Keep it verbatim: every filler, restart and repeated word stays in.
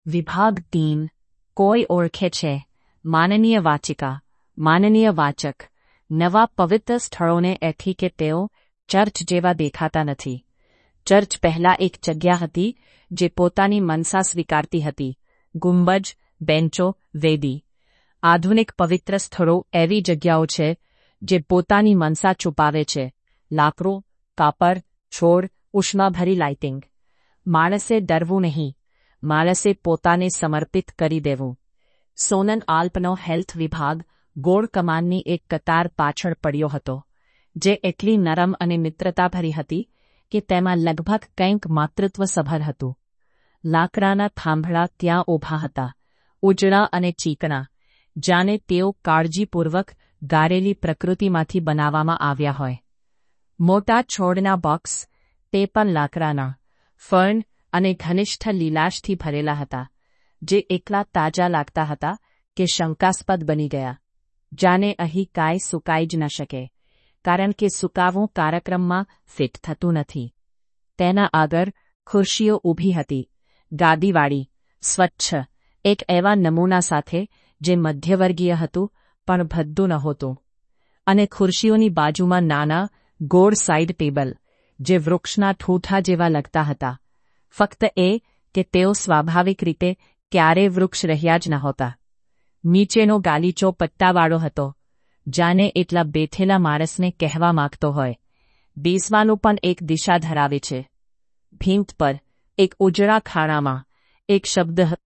વિભાગ तीन કોઈ ઓળખે છે. માનનીય વાચિકા, માનનીય વાચક. નવા પવિત્ર સ્થળોને એથી કે તેઓ ચર્ચ જેવા દેખાતા નથી. ચર્ચ પહેલા એક જગ્યા હતી જે પોતાની મનસા સ્વીકારતી હતી. ગુંબજ, બેન્ચો, વેદી. આધુનિક પવિત્ર સ્થળો એવી જગ્યાઓ છે જે પોતાની મનસા છુપાવે છે. લાકડું, કાપડ, છોડ, ઉષ્માભરી લાઇટિંગ. માણસે ડરવું નહીં, માણસે પોતાને સમર્પિત કરી દેવું. સોનન આલ્પનો હેલ્થ વિભાગ ગોળ કમાનની એક કતાર પાછળ પડ્યો હતો, જે એટલી નરમ અને મિત્રતાભરી હતી કે તેમાં લગભગ કંઈક માતૃત્વસભર હતું. લાકડાના થાંભલા ત્યાં ઊભા હતા, ઉજળા અને ચીકણા, જાણે તેઓ કાળજીપૂર્વક ગારેલી પ્રકૃતિમાંથી બનાવવામાં આવ્યા હોય. મોટા છોડના બોક્સ, તે પણ લાકડાના, ફર્ન અને ઘનિષ્ઠ લીલાશથી ભરેલા હતા, જે એકલા તાજા લાગતા હતા કે શંકાસ્પદ બની ગયા. જાણે અહીં કાંઈ સુકાઈ જ ન શકે, કારણ કે સુકાવું કાર્યક્રમમાં ફિટ થતું નથી. તેના આગળ ખુરશીઓ ઊભી હતી, ગાદીવાળી, સ્વચ્છ, એક એવા નમૂના સાથે જે મધ્યવર્ગીય હતું પણ ભદ્દું નહોતું. અને ખુરશીઓની બાજુમાં નાના, ગોળ સાઇડ ટેબલ, જે વૃક્ષના ઠૂઠા જેવા લગતા હતા. ફક્ત એ કે તેઓ સ્વાભાવિક રીતે ક્યારેય વૃક્ષ રહ્યા જ નહોતા. નીચેનો ગાલીચો પટ્ટાવાળો હતો, જાણે એટલા બેઠેલા માણસને કહેવા માંગતો હોય, બેસવાનું પણ એક દિશા ધરાવે છે. ભીંત પર, એક ઉજળા ખાણામાં, એક શબ્દ